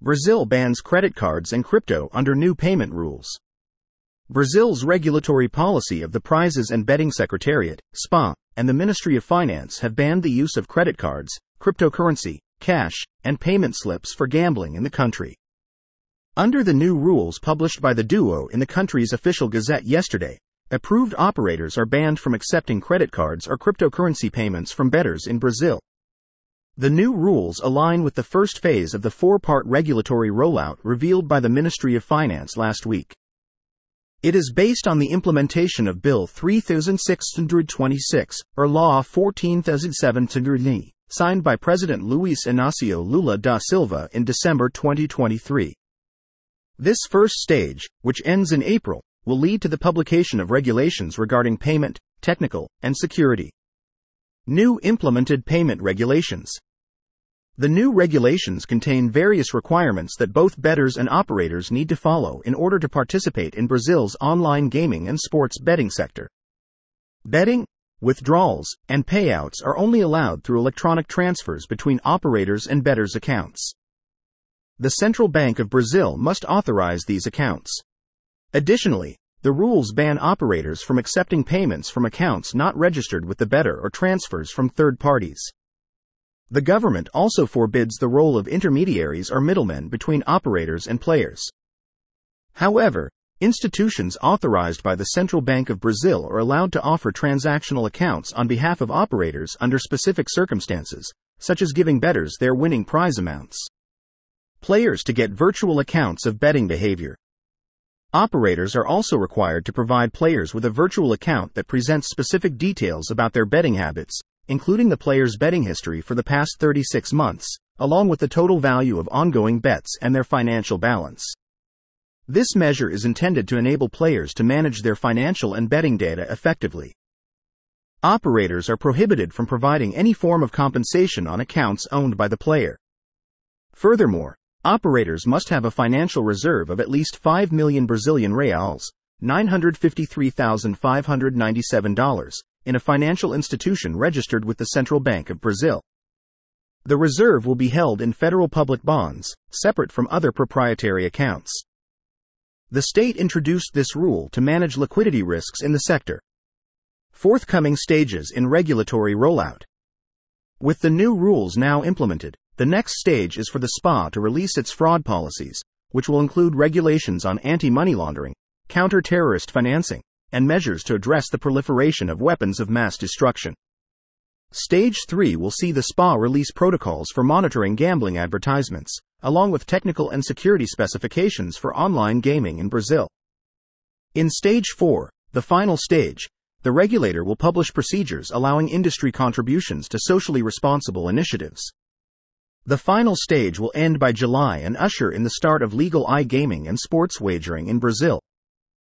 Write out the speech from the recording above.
Brazil bans credit cards and crypto under new payment rules. Brazil's regulatory policy of the Prizes and Betting Secretariat, SPA, and the Ministry of Finance have banned the use of credit cards, cryptocurrency, cash, and payment slips for gambling in the country. Under the new rules published by the duo in the country's official gazette yesterday, approved operators are banned from accepting credit cards or cryptocurrency payments from bettors in Brazil. The new rules align with the first phase of the four-part regulatory rollout revealed by the Ministry of Finance last week. It is based on the implementation of Bill 3626, or Law 14709, signed by President Luiz Inácio Lula da Silva in December 2023. This first stage, which ends in April, will lead to the publication of regulations regarding payment, technical, and security. New implemented payment regulations. The new regulations contain various requirements that both bettors and operators need to follow in order to participate in Brazil's online gaming and sports betting sector. Betting, withdrawals, and payouts are only allowed through electronic transfers between operators and bettors' accounts. The Central Bank of Brazil must authorize these accounts. Additionally, the rules ban operators from accepting payments from accounts not registered with the bettor or transfers from third parties. The government also forbids the role of intermediaries or middlemen between operators and players. However, institutions authorized by the Central Bank of Brazil are allowed to offer transactional accounts on behalf of operators under specific circumstances, such as giving bettors their winning prize amounts. Players to get virtual accounts of betting behavior. Operators are also required to provide players with a virtual account that presents specific details about their betting habits, including the player's betting history for the past 36 months, along with the total value of ongoing bets and their financial balance. This measure is intended to enable players to manage their financial and betting data effectively. Operators are prohibited from providing any form of compensation on accounts owned by the player. Furthermore, operators must have a financial reserve of at least 5 million Brazilian reals, $953,597, in a financial institution registered with the Central Bank of Brazil. The reserve will be held in federal public bonds, separate from other proprietary accounts. The state introduced this rule to manage liquidity risks in the sector. Forthcoming stages in regulatory rollout. With the new rules now implemented, the next stage is for the SPA to release its fraud policies, which will include regulations on anti-money laundering, counter-terrorist financing, and measures to address the proliferation of weapons of mass destruction. Stage 3 will see the SPA release protocols for monitoring gambling advertisements, along with technical and security specifications for online gaming in Brazil. In Stage 4, the final stage, the regulator will publish procedures allowing industry contributions to socially responsible initiatives. The final stage will end by July and usher in the start of legal iGaming and sports wagering in Brazil.